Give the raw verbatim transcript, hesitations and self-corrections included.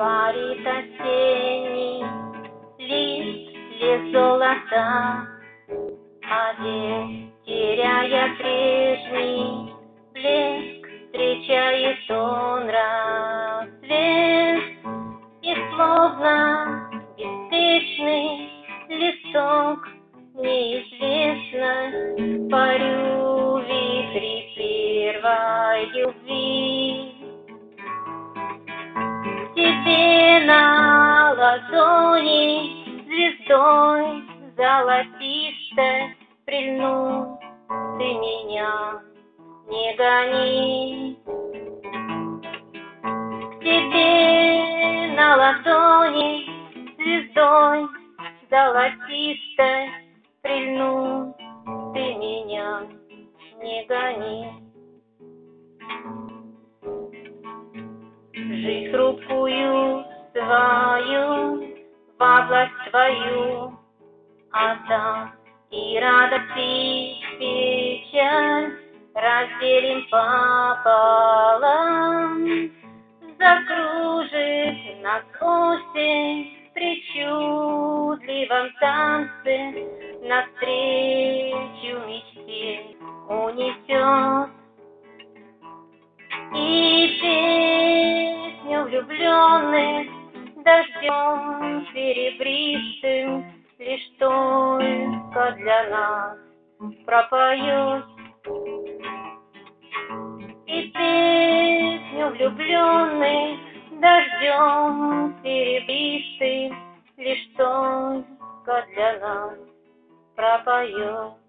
Парит осенний лист, лес золота, один, теряя прежний блеск, встречает он рассвет. И словно беспечный листок, неизвестно в порыве первой любви. Тебе на ладони звездой золотистой прильнуть, ты меня не гони. К тебе на ладони звездой золотистой прильнуть, ты меня не гони. Жизнь хрупкую свою во власть твою отдам, и радость и печаль разделим пополам. Закружит нас осень в причудливом танце, навстречу мечте унесет. И песню влюбленных дождем серебристым лишь только для нас пропоет. И песню влюбленных дождем серебристым лишь только для нас пропоет.